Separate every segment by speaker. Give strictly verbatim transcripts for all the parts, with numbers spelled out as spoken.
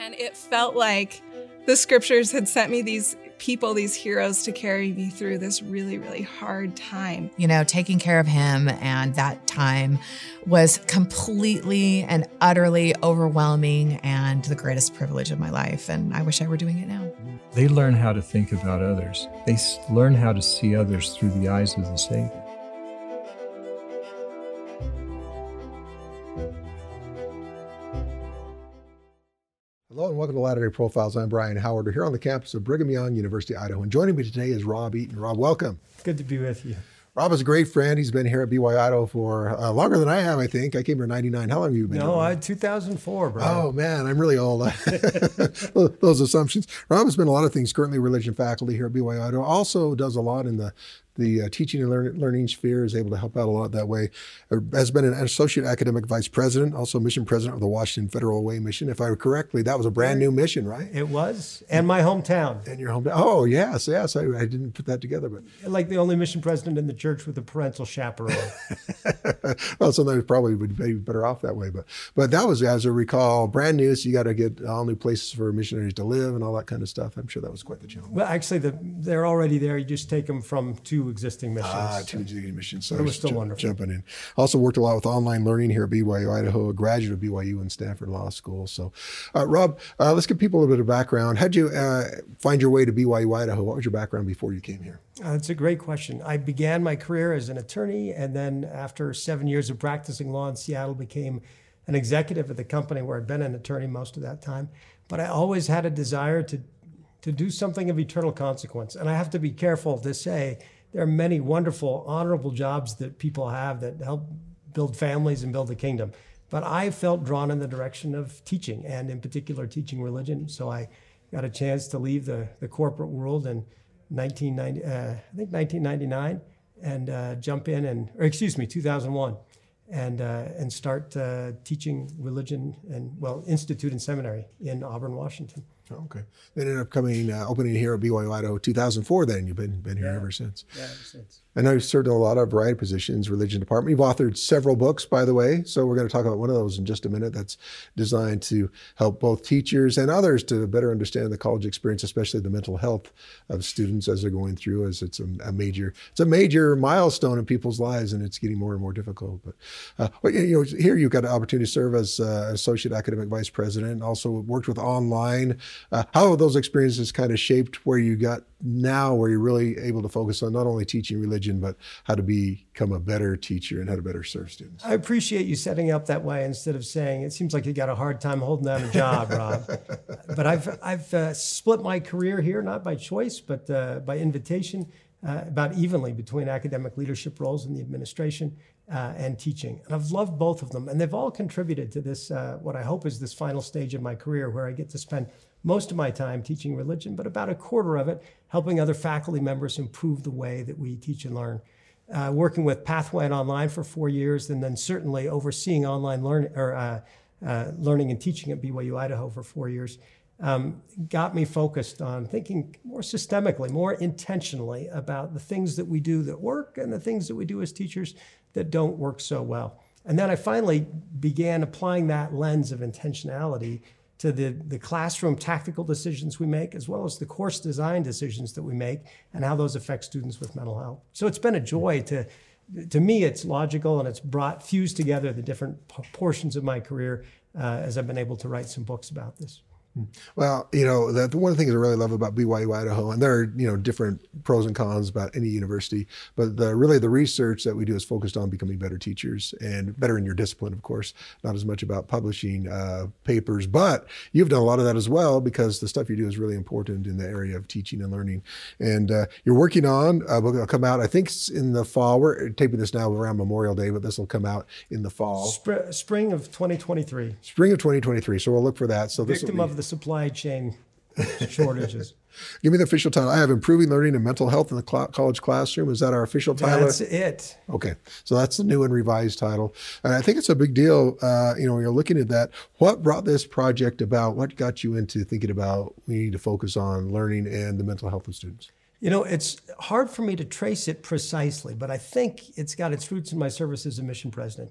Speaker 1: And it felt like the scriptures had sent me these people, these heroes to carry me through this really, really hard time.
Speaker 2: You know, taking care of him and that time was completely and utterly overwhelming and the greatest privilege of my life. And I wish I were doing it now.
Speaker 3: They learn how to think about others. They s- learn how to see others through the eyes of the Savior.
Speaker 4: Hello and welcome to Latter-day Profiles. I'm Brian Howard. We're here on the campus of Brigham Young University, Idaho. And joining me today is Rob Eaton. Rob, welcome.
Speaker 5: Good to be with you.
Speaker 4: Rob is a great friend. He's been here at B Y U Idaho for uh, longer than I have, I think. I came here in ninety-nine. How long have you been
Speaker 5: No,
Speaker 4: here?
Speaker 5: I two thousand four, Brian.
Speaker 4: Oh, man, I'm really old. Those assumptions. Rob has been a lot of things, currently religion faculty here at B Y U Idaho. Also does a lot in the the uh, teaching and learn, learning sphere, is able to help out a lot that way. Uh, has been an associate academic vice president, also mission president of the Washington Federal Away Mission. If I remember correctly, that was a brand new mission, right?
Speaker 5: It was, and my hometown.
Speaker 4: And your hometown. Oh, yes, yes. I, I didn't put that together, but
Speaker 5: Like the only mission president in the church with a parental chaperone.
Speaker 4: well, sometimes probably would be better off that way. But but that was, as I recall, brand new. So you got to get all new places for missionaries to live and all that kind of stuff. I'm sure that was quite the challenge.
Speaker 5: Well, actually, the, they're already there. You just take them from two existing missions.
Speaker 4: Ah, two existing missions. So
Speaker 5: It was
Speaker 4: just
Speaker 5: still
Speaker 4: ju-
Speaker 5: wonderful.
Speaker 4: Jumping in. Also worked a lot with online learning here at B Y U Idaho, a graduate of B Y U and Stanford Law School. So, uh, Rob, uh, let's give people a little bit of background. How'd you uh, find your way to B Y U Idaho? What was your background before you came here?
Speaker 5: Uh, that's a great question. I began my career as an attorney, and then after seven years of practicing law in Seattle, became an executive at the company where I'd been an attorney most of that time. But I always had a desire to to do something of eternal consequence. And I have to be careful to say there are many wonderful, honorable jobs that people have that help build families and build a kingdom. But I felt drawn in the direction of teaching, and in particular, teaching religion. So I got a chance to leave the, the corporate world in nineteen ninety, uh, I think nineteen ninety-nine, and uh, jump in and, or excuse me, two thousand one, and uh, and start uh, teaching religion and, well, institute and seminary in Auburn, Washington.
Speaker 4: Oh, okay. Then ended up coming, uh, opening here at B Y U Idaho two thousand four then. You've been been here
Speaker 5: Yeah.
Speaker 4: ever since.
Speaker 5: Yeah, ever since.
Speaker 4: I know you've served in a lot of variety of positions, religion department. You've authored several books, by the way. So we're going to talk about one of those in just a minute. That's designed to help both teachers and others to better understand the college experience, especially the mental health of students as they're going through, as it's a, a major, it's a major milestone in people's lives, and it's getting more and more difficult. But uh, well, you know, here you've got an opportunity to serve as uh, associate academic vice president, and also worked with online. Uh, how have those experiences kind of shaped where you got now, where you're really able to focus on not only teaching religion, but how to become a better teacher and how to better serve students?
Speaker 5: I appreciate you setting it up that way instead of saying, it seems like you got a hard time holding down a job, Rob. But I've, I've uh, split my career here, not by choice, but uh, by invitation, uh, about evenly between academic leadership roles in the administration uh, and teaching. And I've loved both of them. And they've all contributed to this, uh, what I hope is this final stage of my career, where I get to spend most of my time teaching religion, but about a quarter of it helping other faculty members improve the way that we teach and learn. Uh, working with Pathway and Online for four years, and then certainly overseeing online learning or uh, uh, learning and teaching at B Y U Idaho for four years, um, got me focused on thinking more systemically, more intentionally about the things that we do that work and the things that we do as teachers that don't work so well. And then I finally began applying that lens of intentionality to the, the classroom tactical decisions we make, as well as the course design decisions that we make and how those affect students with mental health. So it's been a joy to, to me, it's logical, and it's brought, fused together the different p- portions of my career uh, as I've been able to write some books about this.
Speaker 4: Well, you know, the, one of the things I really love about B Y U Idaho, and there are, you know, different pros and cons about any university, but the, really the research that we do is focused on becoming better teachers and better in your discipline, of course, not as much about publishing uh, papers, but you've done a lot of that as well, because the stuff you do is really important in the area of teaching and learning. And uh, you're working on a book that'll come out, I think in the fall. We're taping this now around Memorial Day, but this will come out in the fall.
Speaker 5: Spr- spring of twenty twenty-three.
Speaker 4: Spring of twenty twenty-three. So we'll look for that. So this will
Speaker 5: Victim
Speaker 4: be,
Speaker 5: of the supply chain shortages.
Speaker 4: Give me the official title. I have Improving Learning and Mental Health in the Cl- College Classroom. Is that our official title?
Speaker 5: That's it.
Speaker 4: Okay. So that's the new and revised title. And I think it's a big deal, uh, you know, when you're looking at that. What brought this project about? What got you into thinking about we need to focus on learning and the mental health of students?
Speaker 5: You know, it's hard for me to trace it precisely, but I think it's got its roots in my service as a mission president.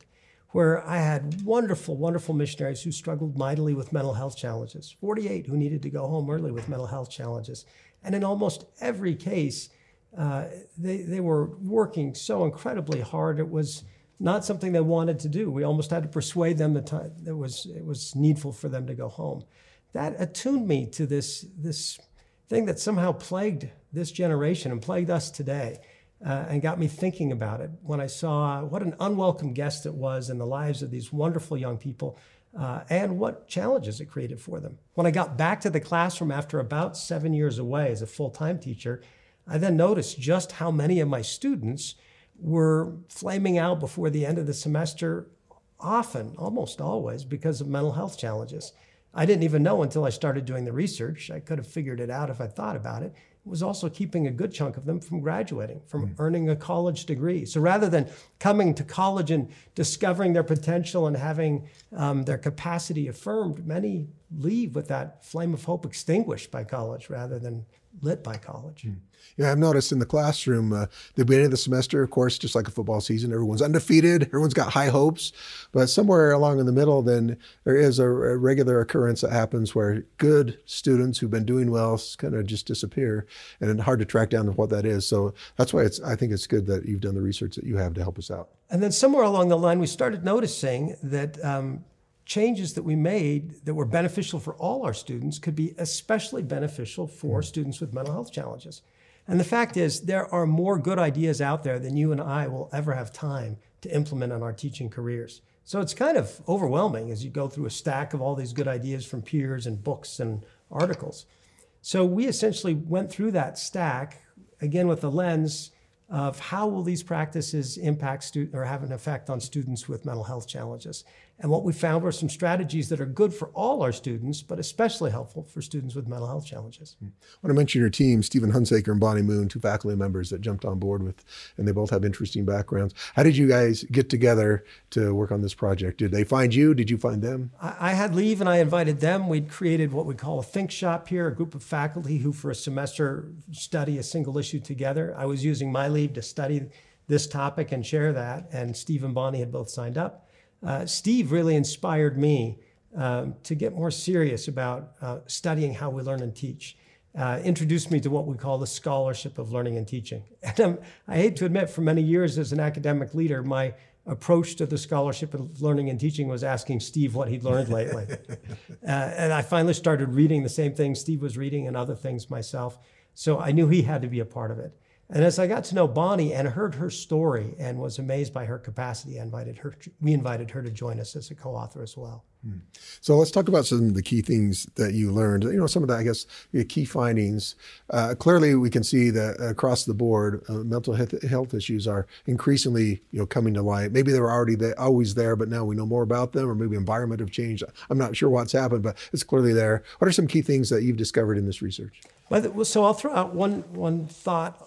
Speaker 5: where I had wonderful, wonderful missionaries who struggled mightily with mental health challenges, forty-eight who needed to go home early with mental health challenges. And in almost every case, uh, they, they were working so incredibly hard. It was not something they wanted to do. We almost had to persuade them that it was, it was needful for them to go home. That attuned me to this, this thing that somehow plagued this generation and plagued us today. Uh, and got me thinking about it when I saw what an unwelcome guest it was in the lives of these wonderful young people uh, and what challenges it created for them. When I got back to the classroom after about seven years away as a full-time teacher, I then noticed just how many of my students were flaming out before the end of the semester, often, almost always, because of mental health challenges. I didn't even know until I started doing the research. I could have figured it out if I thought about it. It was also keeping a good chunk of them from graduating, from mm. earning a college degree. So rather than coming to college and discovering their potential and having um, their capacity affirmed, many leave with that flame of hope extinguished by college rather than lit by college. Mm.
Speaker 4: Yeah, I've noticed in the classroom, uh, the beginning of the semester, of course, just like a football season, everyone's undefeated, everyone's got high hopes. But somewhere along in the middle, then there is a, a regular occurrence that happens where good students who've been doing well kind of just disappear, and it's hard to track down what that is. So that's why it's, I think it's good that you've done the research that you have to help us out.
Speaker 5: And then somewhere along the line, we started noticing that um, changes that we made that were beneficial for all our students could be especially beneficial for mm. students with mental health challenges. And the fact is, there are more good ideas out there than you and I will ever have time to implement in our teaching careers. So it's kind of overwhelming as you go through a stack of all these good ideas from peers and books and articles. So we essentially went through that stack, again with the lens of how will these practices impact students or have an effect on students with mental health challenges. And what we found were some strategies that are good for all our students, but especially helpful for students with mental health challenges.
Speaker 4: I want to mention your team, Stephen Hunsaker and Bonnie Moon, two faculty members that jumped on board with, and they both have interesting backgrounds. How did you guys get together to work on this project? Did they find you? Did you find them?
Speaker 5: I, I had leave and I invited them. We'd created what we call a think shop here, a group of faculty who for a semester study a single issue together. I was using my leave to study this topic and share that, and Steve and Bonnie had both signed up. Uh, Steve really inspired me um, to get more serious about uh, studying how we learn and teach. Uh, introduced me to what we call the scholarship of learning and teaching. And um, I hate to admit, for many years as an academic leader, my approach to the scholarship of learning and teaching was asking Steve what he'd learned lately. uh, and I finally started reading the same things Steve was reading and other things myself. So I knew he had to be a part of it. And as I got to know Bonnie and heard her story and was amazed by her capacity, I invited her, we invited her to join us as a co-author as well.
Speaker 4: Hmm. So let's talk about some of the key things that you learned. You know, some of the, I guess, the key findings. Uh, clearly, we can see that across the board, uh, mental health issues are increasingly, you know, coming to light. Maybe they were already there, always there, but now we know more about them, or maybe environment have changed. I'm not sure what's happened, but it's clearly there. What are some key things that you've discovered in this research?
Speaker 5: Well, so I'll throw out one one thought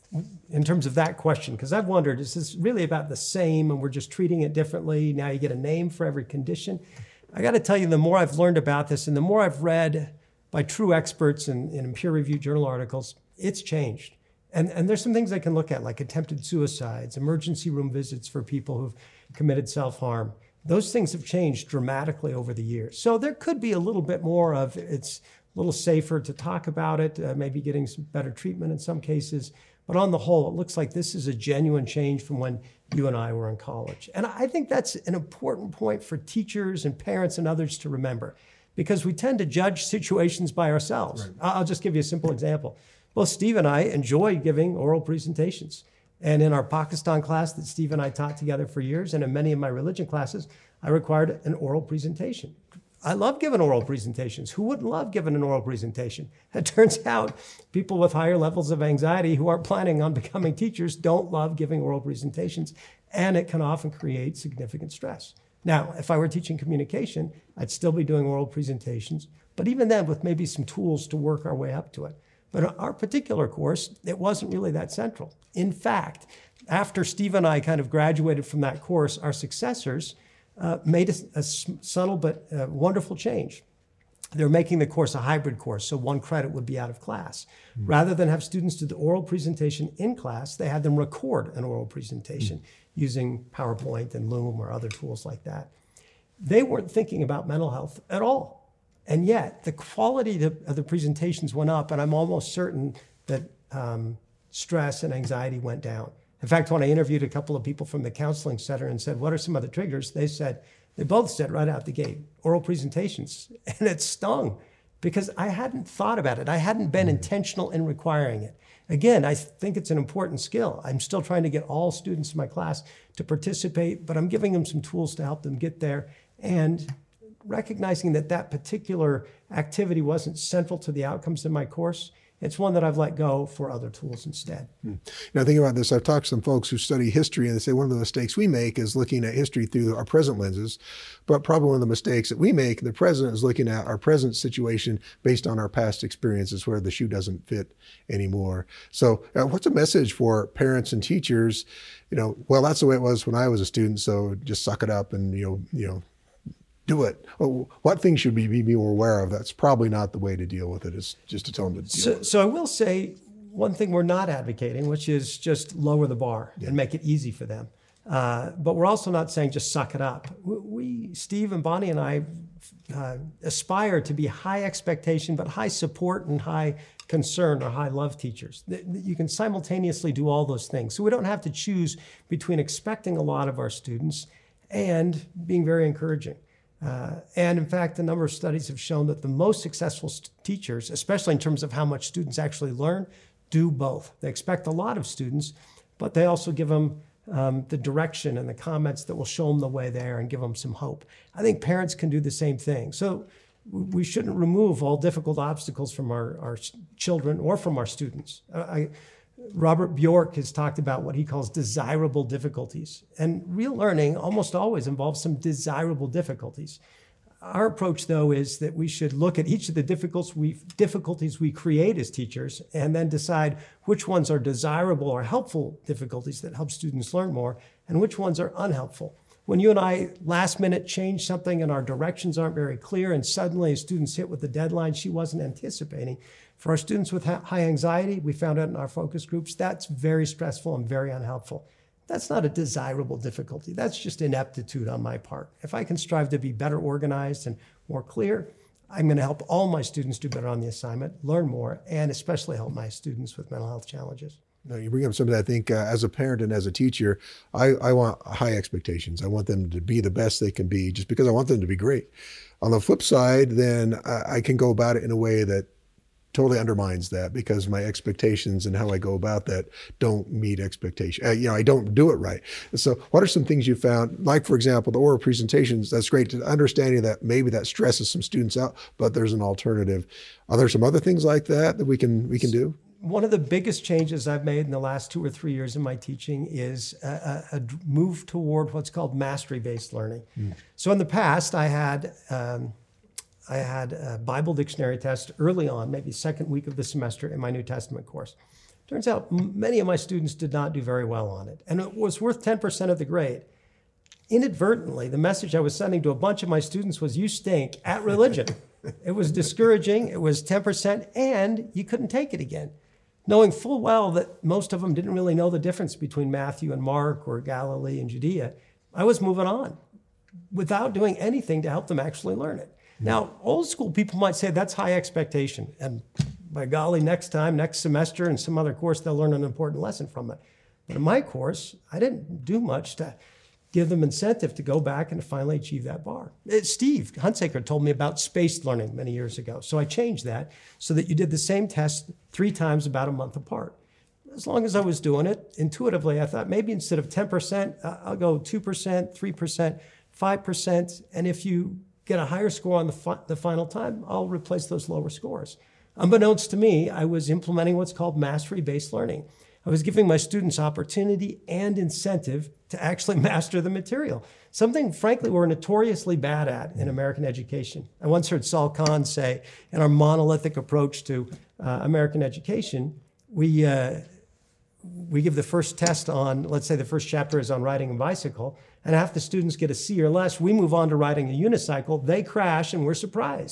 Speaker 5: in terms of that question, because I've wondered, is this really about the same and we're just treating it differently? Now you get a name for every condition. I got to tell you, the more I've learned about this and the more I've read by true experts in, in peer-reviewed journal articles, it's changed. And, and there's some things I can look at, like attempted suicides, emergency room visits for people who've committed self-harm. Those things have changed dramatically over the years. So there could be a little bit more of it's a little safer to talk about it, uh, maybe getting some better treatment in some cases. But on the whole, it looks like this is a genuine change from when you and I were in college. And I think that's an important point for teachers and parents and others to remember, because we tend to judge situations by ourselves. Right. I'll just give you a simple example. Both Steve and I enjoy giving oral presentations. And in our Pakistan class that Steve and I taught together for years, and in many of my religion classes, I required an oral presentation. I love giving oral presentations. Who wouldn't love giving an oral presentation? It turns out people with higher levels of anxiety who aren't planning on becoming teachers don't love giving oral presentations, and it can often create significant stress. Now, if I were teaching communication, I'd still be doing oral presentations, but even then with maybe some tools to work our way up to it. But in our particular course, it wasn't really that central. In fact, after Steve and I kind of graduated from that course, our successors Uh, made a, a subtle but uh, wonderful change. they're making the course a hybrid course, so one credit would be out of class. Mm-hmm. Rather than have students do the oral presentation in class, they had them record an oral presentation mm-hmm. using PowerPoint and Loom or other tools like that. They weren't thinking about mental health at all. And yet the quality of the presentations went up, and I'm almost certain that um, stress and anxiety went down. In fact, when I interviewed a couple of people from the counseling center and said, what are some other triggers? They said, they both said right out the gate, oral presentations. And it stung because I hadn't thought about it. I hadn't been intentional in requiring it. Again, I think it's an important skill. I'm still trying to get all students in my class to participate, but I'm giving them some tools to help them get there. And recognizing that that particular activity wasn't central to the outcomes in my course, it's one that I've let go for other tools instead. Hmm.
Speaker 4: Now, thinking about this, I've talked to some folks who study history, and they say one of the mistakes we make is looking at history through our present lenses. But probably one of the mistakes that we make in the present is looking at our present situation based on our past experiences where the shoe doesn't fit anymore. So uh, what's a message for parents and teachers? You know, well, that's the way it was when I was a student, so just suck it up and, you know, you know, do it. Well, what things should we be more aware of? That's probably not the way to deal with it, is just to tell them to deal
Speaker 5: so,
Speaker 4: with it.
Speaker 5: So I will say one thing we're not advocating, which is just lower the bar yeah. and make it easy for them. Uh, but we're also not saying just suck it up. We, Steve and Bonnie and I uh, aspire to be high expectation, but high support and high concern or high love teachers. You can simultaneously do all those things. So we don't have to choose between expecting a lot of our students and being very encouraging. Uh, and in fact, a number of studies have shown that the most successful st- teachers, especially in terms of how much students actually learn, do both. They expect a lot of students, but they also give them um, the direction and the comments that will show them the way there and give them some hope. I think parents can do the same thing. So we shouldn't remove all difficult obstacles from our, our children or from our students. Uh, I, Robert Bjork has talked about what he calls desirable difficulties. And real learning almost always involves some desirable difficulties. Our approach, though, is that we should look at each of the difficulties we, difficulties we create as teachers and then decide which ones are desirable or helpful difficulties that help students learn more and which ones are unhelpful. When you and I last minute change something and our directions aren't very clear and suddenly a student's hit with the deadline she wasn't anticipating, for our students with high anxiety, we found out in our focus groups, that's very stressful and very unhelpful. That's not a desirable difficulty. That's just ineptitude on my part. If I can strive to be better organized and more clear, I'm going to help all my students do better on the assignment, learn more, and especially help my students with mental health challenges.
Speaker 4: No, you bring up something I think uh, as a parent and as a teacher, I, I want high expectations. I want them to be the best they can be just because I want them to be great. On the flip side, then I, I can go about it in a way that totally undermines that because my expectations and how I go about that don't meet expectation. Uh, you know, I don't do it right. So what are some things you found? Like, for example, the oral presentations, that's great. To understanding that maybe that stresses some students out, but there's an alternative. Are there some other things like that that we can we can do?
Speaker 5: One of the biggest changes I've made in the last two or three years in my teaching is a, a, a move toward what's called mastery-based learning. Mm. So in the past, I had um, I had a Bible dictionary test early on, maybe second week of the semester in my New Testament course. Turns out many of my students did not do very well on it, and it was worth ten percent of the grade. Inadvertently, the message I was sending to a bunch of my students was, you stink at religion. It was discouraging, it was ten percent, and you couldn't take it again. Knowing full well that most of them didn't really know the difference between Matthew and Mark or Galilee and Judea, I was moving on without doing anything to help them actually learn it. Now, old school people might say that's high expectation. And by golly, next time, next semester, in some other course, they'll learn an important lesson from it. But in my course, I didn't do much to give them incentive to go back and to finally achieve that bar. Steve Hunsaker told me about spaced learning many years ago. So I changed that so that you did the same test three times about a month apart. As long as I was doing it, intuitively, I thought maybe instead of ten percent, I'll go two percent, three percent, five percent. And if you get a higher score on the, fi- the final time, I'll replace those lower scores. Unbeknownst to me, I was implementing what's called mastery-based learning. I was giving my students opportunity and incentive to actually master the material, something, frankly, we're notoriously bad at in American education. I once heard Saul Kahn say, in our monolithic approach to uh, American education, we, uh, we give the first test on, let's say the first chapter is on riding a bicycle, and half the students get a C or less. We move on to riding a unicycle. They crash, and we're surprised.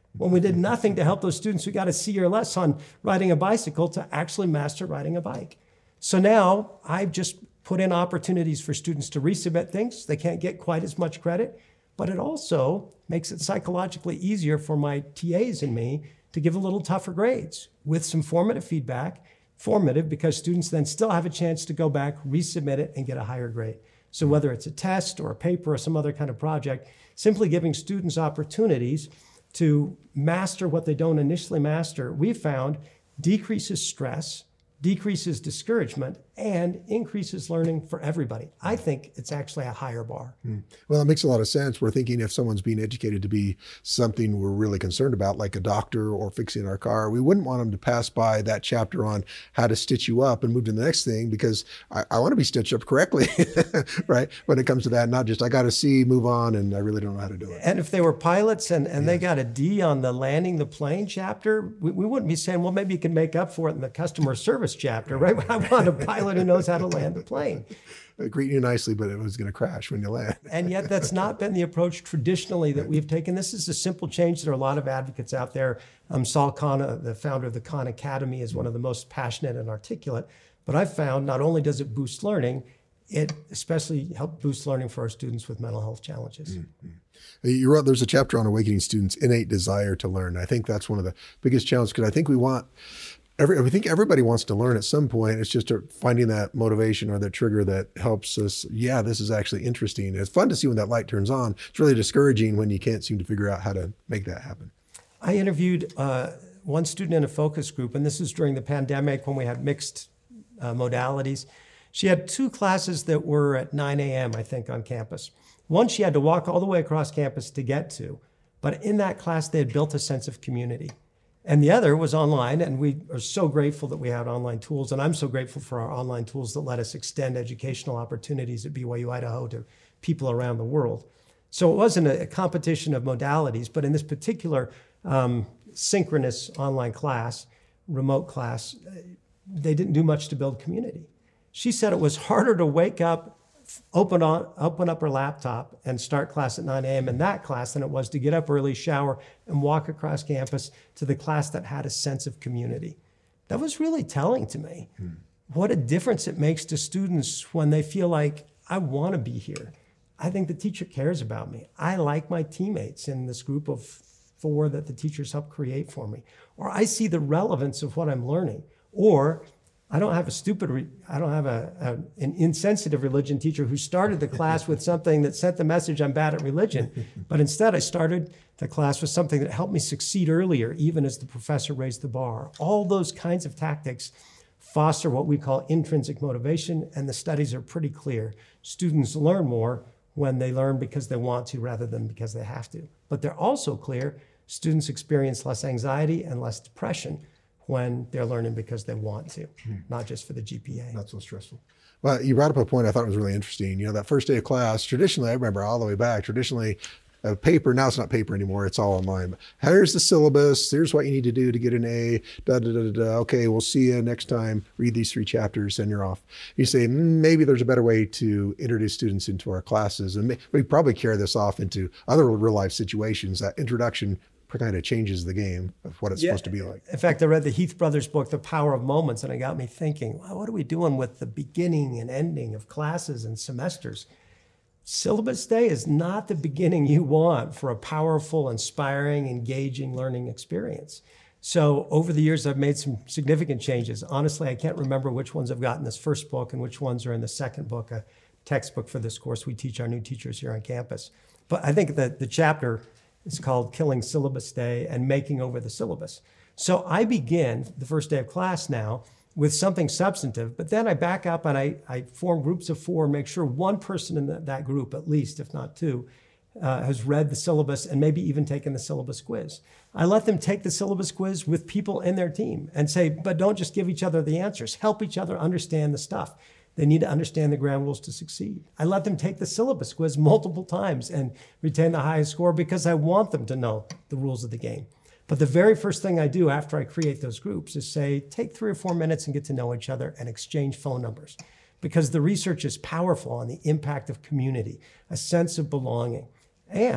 Speaker 5: when we did nothing to help those students who got a C or less on riding a bicycle to actually master riding a bike. So now I've just put in opportunities for students to resubmit things. They can't get quite as much credit, but it also makes it psychologically easier for my T As and me to give a little tougher grades with some formative feedback. Formative because students then still have a chance to go back, resubmit it, and get a higher grade. So whether it's a test or a paper or some other kind of project, simply giving students opportunities to master what they don't initially master, we've found decreases stress, decreases discouragement, and increases learning for everybody. I think it's actually a higher bar.
Speaker 4: Mm. Well, it makes a lot of sense. We're thinking if someone's being educated to be something we're really concerned about, like a doctor or fixing our car, we wouldn't want them to pass by that chapter on how to stitch you up and move to the next thing, because I, I want to be stitched up correctly, right? When it comes to that, not just I got to see, move on, and I really don't know how to do it.
Speaker 5: And if they were pilots and, and yeah. they got a D on the landing the plane chapter, we, we wouldn't be saying, well, maybe you can make up for it in the customer service chapter, right? I want a pilot who knows how to land the plane.
Speaker 4: Greet you nicely, but it was going to crash when you land.
Speaker 5: And yet that's not been the approach traditionally that we've taken. This is a simple change. There are a lot of advocates out there. Um, Saul Khan, the founder of the Khan Academy, is one of the most passionate and articulate. But I've found not only does it boost learning, it especially helps boost learning for our students with mental health challenges.
Speaker 4: Mm-hmm. You wrote, there's a chapter on awakening students' innate desire to learn. I think that's one of the biggest challenges, because I think we want Every, I think everybody wants to learn at some point. It's just finding that motivation or that trigger that helps us. Yeah, this is actually interesting. It's fun to see when that light turns on. It's really discouraging when you can't seem to figure out how to make that happen.
Speaker 5: I interviewed uh, one student in a focus group, and this was during the pandemic when we had mixed uh, modalities. She had two classes that were at nine a.m., I think, on campus. One she had to walk all the way across campus to get to, but in that class they had built a sense of community. And the other was online, and we are so grateful that we had online tools, and I'm so grateful for our online tools that let us extend educational opportunities at B Y U Idaho to people around the world. So it wasn't a competition of modalities, but in this particular um, synchronous online class, remote class, they didn't do much to build community. She said it was harder to wake up, open on, open up her laptop and start class at nine a.m. in that class than it was to get up early, shower, and walk across campus to the class that had a sense of community. That was really telling to me. Hmm. What a difference it makes to students when they feel like, I want to be here. I think the teacher cares about me. I like my teammates in this group of four that the teachers help create for me. Or I see the relevance of what I'm learning. Or I don't have a stupid, re- I don't have a, a an insensitive religion teacher who started the class with something that sent the message I'm bad at religion. But instead I started the class with something that helped me succeed earlier, even as the professor raised the bar. All those kinds of tactics foster what we call intrinsic motivation, and the studies are pretty clear. Students learn more when they learn because they want to rather than because they have to. But they're also clear, students experience less anxiety and less depression when they're learning because they want to, hmm. not just for the G P A.
Speaker 4: Not so stressful. Well, you brought up a point I thought was really interesting. You know, that first day of class, traditionally, I remember all the way back, traditionally, a paper, now it's not paper anymore, it's all online. Here's the syllabus, here's what you need to do to get an A, da, da, da, da. Okay, we'll see you next time, read these three chapters, and you're off. You say, mm, maybe there's a better way to introduce students into our classes, and we probably carry this off into other real life situations. That introduction kind of changes the game of what it's yeah. supposed to be like.
Speaker 5: In fact, I read the Heath Brothers book, The Power of Moments, and it got me thinking, well, what are we doing with the beginning and ending of classes and semesters? Syllabus day is not the beginning you want for a powerful, inspiring, engaging learning experience. So over the years, I've made some significant changes. Honestly, I can't remember which ones I've got in this first book and which ones are in the second book, a textbook for this course we teach our new teachers here on campus. But I think that the chapter is called Killing Syllabus Day and Making Over the Syllabus. So I begin the first day of class now with something substantive, but then I back up and I, I form groups of four and make sure one person in the, that group, at least, if not two, uh, has read the syllabus and maybe even taken the syllabus quiz. I let them take the syllabus quiz with people in their team and say, but don't just give each other the answers. Help each other understand the stuff. They need to understand the ground rules to succeed. I let them take the syllabus quiz multiple times and retain the highest score because I want them to know the rules of the game. But the very first thing I do after I create those groups is say, take three or four minutes and get to know each other and exchange phone numbers. Because the research is powerful on the impact of community, a sense of belonging. And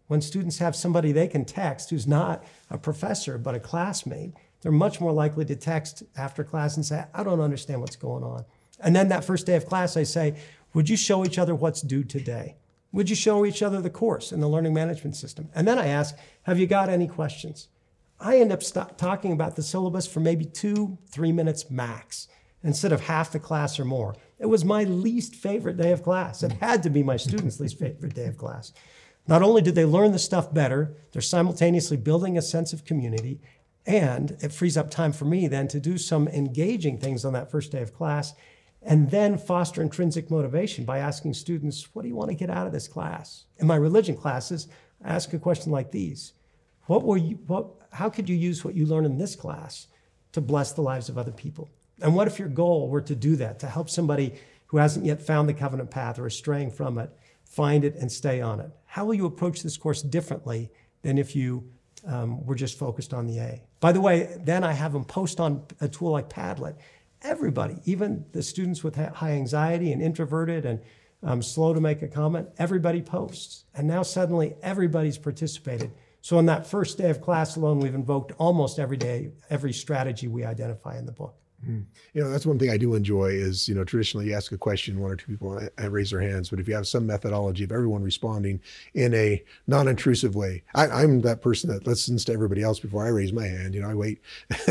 Speaker 5: When students have somebody they can text who's not a professor but a classmate, they're much more likely to text after class and say, I don't understand what's going on. And then that first day of class, I say, would you show each other what's due today? Would you show each other the course in the learning management system? And then I ask, have you got any questions? I end up st- talking about the syllabus for maybe two, three minutes max, instead of half the class or more. It was my least favorite day of class. It had to be my students' least favorite day of class. Not only did they learn the stuff better, they're simultaneously building a sense of community, and it frees up time for me then to do some engaging things on that first day of class, and then foster intrinsic motivation by asking students, what do you want to get out of this class? In my religion classes, I ask a question like these. What will you, what, how could you use what you learn in this class to bless the lives of other people? And what if your goal were to do that, to help somebody who hasn't yet found the covenant path or is straying from it, find it and stay on it? How will you approach this course differently than if you um, were just focused on the A? By the way, then I have them post on a tool like Padlet. Everybody, even the students with high anxiety and introverted and um, slow to make a comment, everybody posts. And now suddenly everybody's participated. So on that first day of class alone, we've invoked almost every day, every strategy we identify in the book.
Speaker 4: Mm. You know, that's one thing I do enjoy is, you know, traditionally you ask a question, one or two people raise their hands, but if you have some methodology of everyone responding in a non-intrusive way, I, I'm that person that listens to everybody else before I raise my hand. You know, I wait.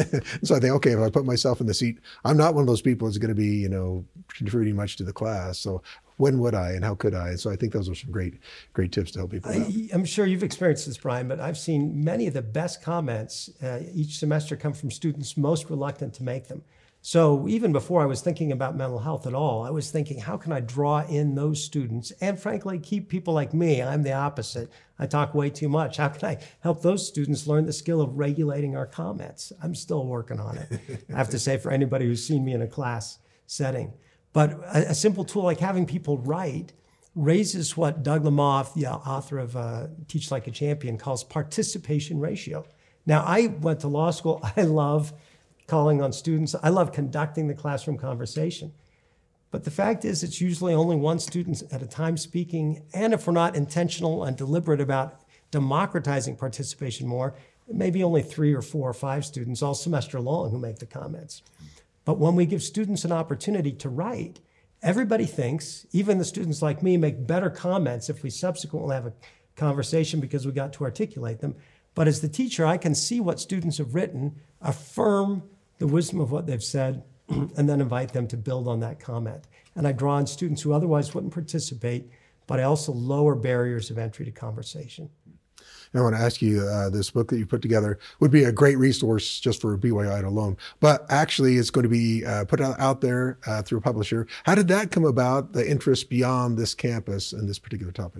Speaker 4: So I think, okay, if I put myself in the seat, I'm not one of those people that's going to be, you know, contributing much to the class. So when would I and how could I? So I think those are some great, great tips to help people out.
Speaker 5: I, I'm sure you've experienced this, Brian, but I've seen many of the best comments uh, each semester come from students most reluctant to make them. So even before I was thinking about mental health at all, I was thinking, how can I draw in those students and frankly, keep people like me? I'm the opposite. I talk way too much. How can I help those students learn the skill of regulating our comments? I'm still working on it. I have to say, for anybody who's seen me in a class setting. But a, a simple tool like having people write raises what Doug Lemov, the author of uh, Teach Like a Champion, calls participation ratio. Now, I went to law school. I love calling on students. I love conducting the classroom conversation. But the fact is, it's usually only one student at a time speaking. And if we're not intentional and deliberate about democratizing participation more, it may be only three or four or five students all semester long who make the comments. But when we give students an opportunity to write, everybody thinks, even the students like me, make better comments if we subsequently have a conversation because we got to articulate them. But as the teacher, I can see what students have written, affirm the wisdom of what they've said, and then invite them to build on that comment. And I draw on students who otherwise wouldn't participate, but I also lower barriers of entry to conversation.
Speaker 4: And I want to ask you, uh, this book that you put together would be a great resource just for B Y I alone, but actually it's going to be uh, put out, out there uh, through a publisher. How did that come about, the interest beyond this campus and this particular topic?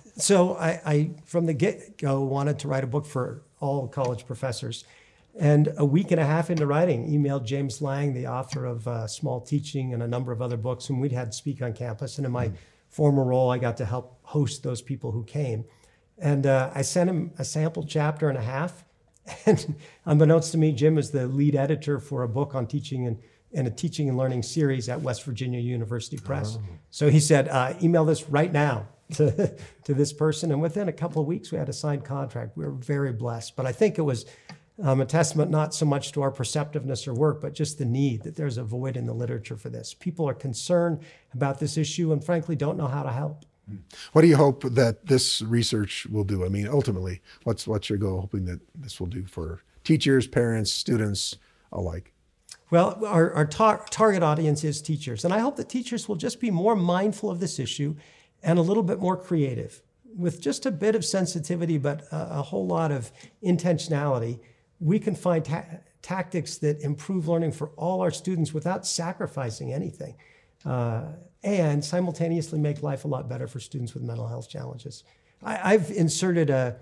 Speaker 5: So I, I from the get-go, wanted to write a book for all college professors. And a week and a half into writing, emailed James Lang, the author of uh, Small Teaching and a number of other books, whom we'd had speak on campus. And in my mm. former role, I got to help host those people who came. And uh, I sent him a sample chapter and a half. And unbeknownst to me, Jim is the lead editor for a book on teaching and, and a teaching and learning series at West Virginia University Press. Oh. So he said, uh, email this right now to, to this person. And within a couple of weeks, we had a signed contract. We were very blessed. But I think it was Um, a testament not so much to our perceptiveness or work, but just the need that there's a void in the literature for this. People are concerned about this issue and frankly don't know how to help.
Speaker 4: What do you hope that this research will do? I mean, ultimately, what's what's your goal, hoping that this will do for teachers, parents, students alike?
Speaker 5: Well, our, our tar- target audience is teachers. And I hope that teachers will just be more mindful of this issue and a little bit more creative. With just a bit of sensitivity, but a, a whole lot of intentionality, we can find ta- tactics that improve learning for all our students without sacrificing anything, uh, and simultaneously make life a lot better for students with mental health challenges. I, I've inserted a,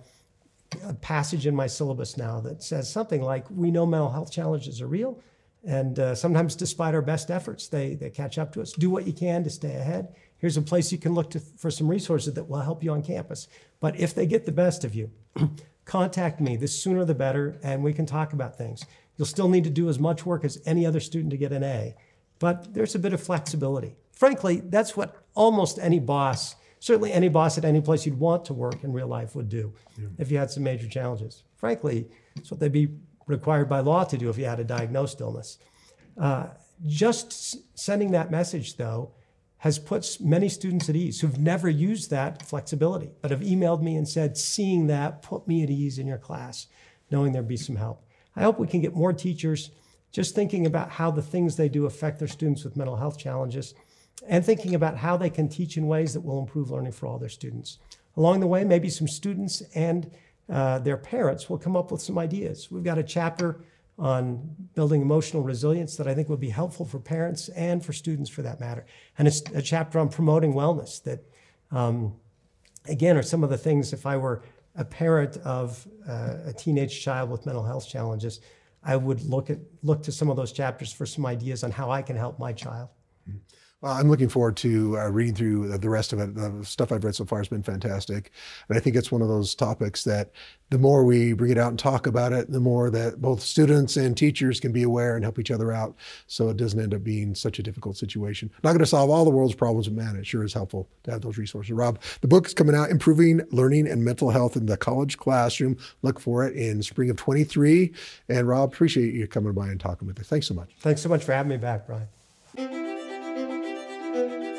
Speaker 5: a passage in my syllabus now that says something like, we know mental health challenges are real, and uh, sometimes despite our best efforts, they, they catch up to us. Do what you can to stay ahead. Here's a place you can look to for some resources that will help you on campus. But if they get the best of you, contact me. The sooner the better, and we can talk about things. You'll still need to do as much work as any other student to get an A, but there's a bit of flexibility. Frankly, that's what almost any boss certainly any boss at any place you'd want to work in real life would do yeah. if you had some major challenges. Frankly, it's what they'd be required by law to do if you had a diagnosed illness. Uh, just sending that message, though, has put many students at ease who've never used that flexibility, but have emailed me and said, seeing that put me at ease in your class, knowing there'd be some help. I hope we can get more teachers just thinking about how the things they do affect their students with mental health challenges and thinking about how they can teach in ways that will improve learning for all their students. Along the way, maybe some students and uh, their parents will come up with some ideas. We've got a chapter on building emotional resilience that I think would be helpful for parents and for students for that matter. And it's a chapter on promoting wellness that, um, again, are some of the things, if I were a parent of uh, a teenage child with mental health challenges, I would look at look to some of those chapters for some ideas on how I can help my child.
Speaker 4: Well, I'm looking forward to uh, reading through the rest of it. The stuff I've read so far has been fantastic. And I think it's one of those topics that the more we bring it out and talk about it, the more that both students and teachers can be aware and help each other out so it doesn't end up being such a difficult situation. Not going to solve all the world's problems, but man, it sure is helpful to have those resources. Rob, the book is coming out, Improving Learning and Mental Health in the College Classroom. Look for it in spring of twenty-three. And Rob, appreciate you coming by and talking with us. Thanks so much.
Speaker 5: Thanks so much for having me back, Brian.